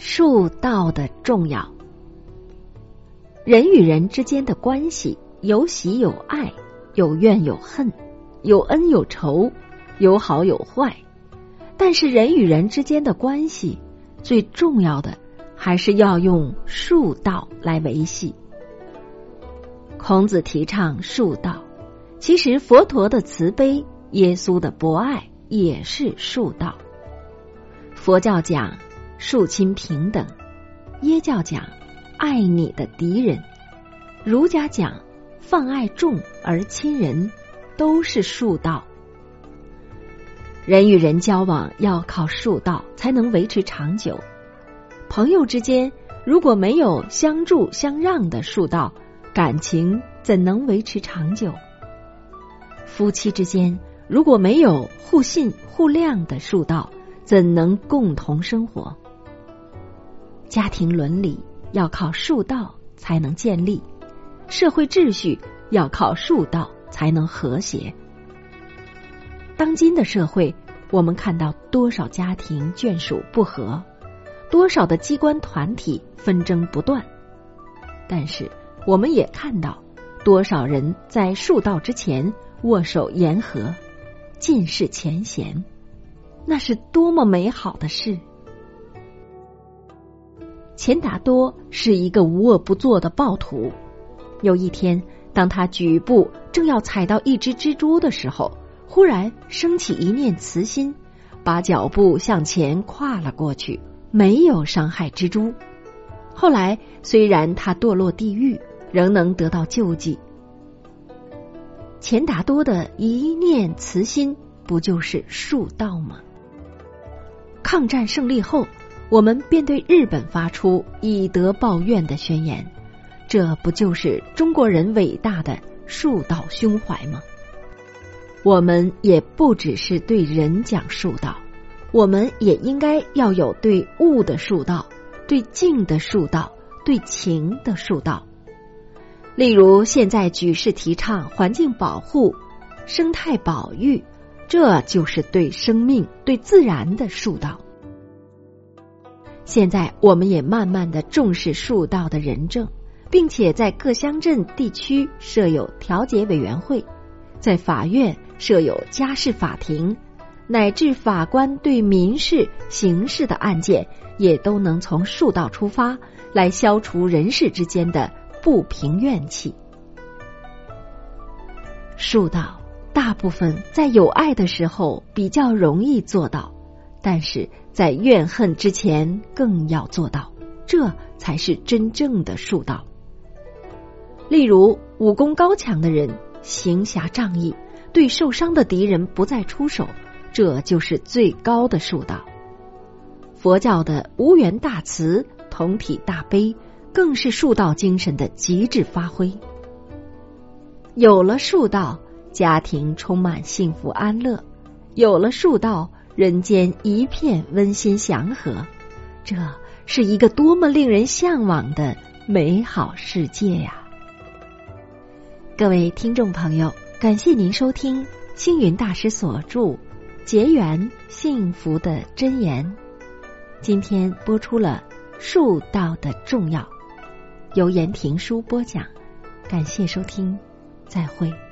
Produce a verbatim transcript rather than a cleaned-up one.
恕道的重要。人与人之间的关系有喜有爱，有怨有恨，有恩有仇，有好有坏。但是人与人之间的关系最重要的还是要用恕道来维系。孔子提倡恕道，其实佛陀的慈悲，耶稣的博爱也是恕道。佛教讲恕亲平等，耶教讲爱你的敌人，儒家讲放爱众而亲仁，都是恕道。人与人交往要靠恕道才能维持长久。朋友之间如果没有相助相让的恕道，感情怎能维持长久？夫妻之间如果没有互信互谅的恕道，怎能共同生活？家庭伦理要靠恕道才能建立，社会秩序要靠恕道才能和谐。当今的社会，我们看到多少家庭眷属不和，多少的机关团体纷争不断，但是我们也看到多少人在恕道之前握手言和，尽释前嫌，那是多么美好的事。钱达多是一个无恶不作的暴徒，有一天当他举步正要踩到一只蜘蛛的时候，忽然升起一念慈心，把脚步向前跨了过去，没有伤害蜘蛛。后来虽然他堕落地狱，仍能得到救济。钱达多的一念慈心，不就是恕道吗？抗战胜利后，我们便对日本发出以德报怨的宣言，这不就是中国人伟大的恕道胸怀吗？我们也不只是对人讲恕道，我们也应该要有对物的恕道，对境的恕道，对情的恕道。例如现在举世提倡环境保护、生态保育，这就是对生命、对自然的恕道。现在我们也慢慢的重视恕道的仁政，并且在各乡镇地区设有调解委员会，在法院设有家事法庭，乃至法官对民事、刑事的案件也都能从恕道出发，来消除人世之间的不平怨气。恕道大部分在有爱的时候比较容易做到，但是在怨恨之前更要做到，这才是真正的恕道。例如武功高强的人行侠仗义，对受伤的敌人不再出手，这就是最高的恕道。佛教的无缘大慈、同体大悲，更是恕道精神的极致发挥。有了恕道，家庭充满幸福安乐；有了恕道，人间一片温馨祥和。这是一个多么令人向往的美好世界呀！各位听众朋友，感谢您收听星云大师所著《结缘幸福的真言》，今天播出了恕道的重要，由言庭书播讲，感谢收听，再会。